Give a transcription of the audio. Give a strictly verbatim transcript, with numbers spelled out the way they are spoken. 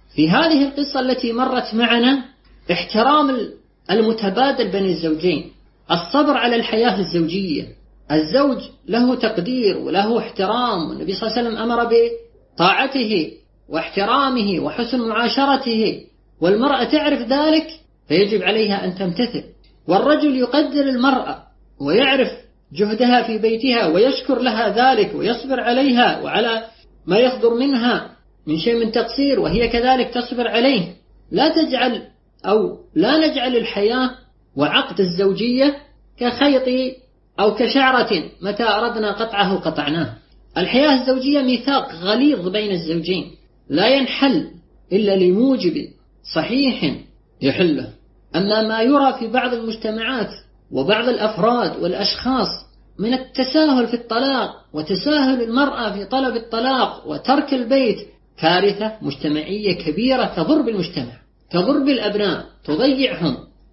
في هذه القصة التي مرت معنا احترام المتبادل بين الزوجين، الصبر على الحياة الزوجية. الزوج له تقدير وله احترام، والنبي صلى الله عليه وسلم أمر بطاعته واحترامه وحسن معاشرته، والمرأة تعرف ذلك فيجب عليها أن تمتثل. والرجل يقدر المرأة ويعرف جهدها في بيتها ويشكر لها ذلك ويصبر عليها وعلى ما يصدر منها من شيء من تقصير، وهي كذلك تصبر عليه. لا تجعل أو لا نجعل الحياة وعقد الزوجية كخيط أو كشعرة متى أردنا قطعه قطعناه. الحياة الزوجية ميثاق غليظ بين الزوجين لا ينحل إلا لموجب صحيح يحله. أما ما يرى في بعض المجتمعات وبعض الأفراد والأشخاص من التساهل في الطلاق وتساهل المرأة في طلب الطلاق وترك البيت، كارثة مجتمعية كبيرة تضر بالمجتمع، تضر بالأبناء، تضيعهم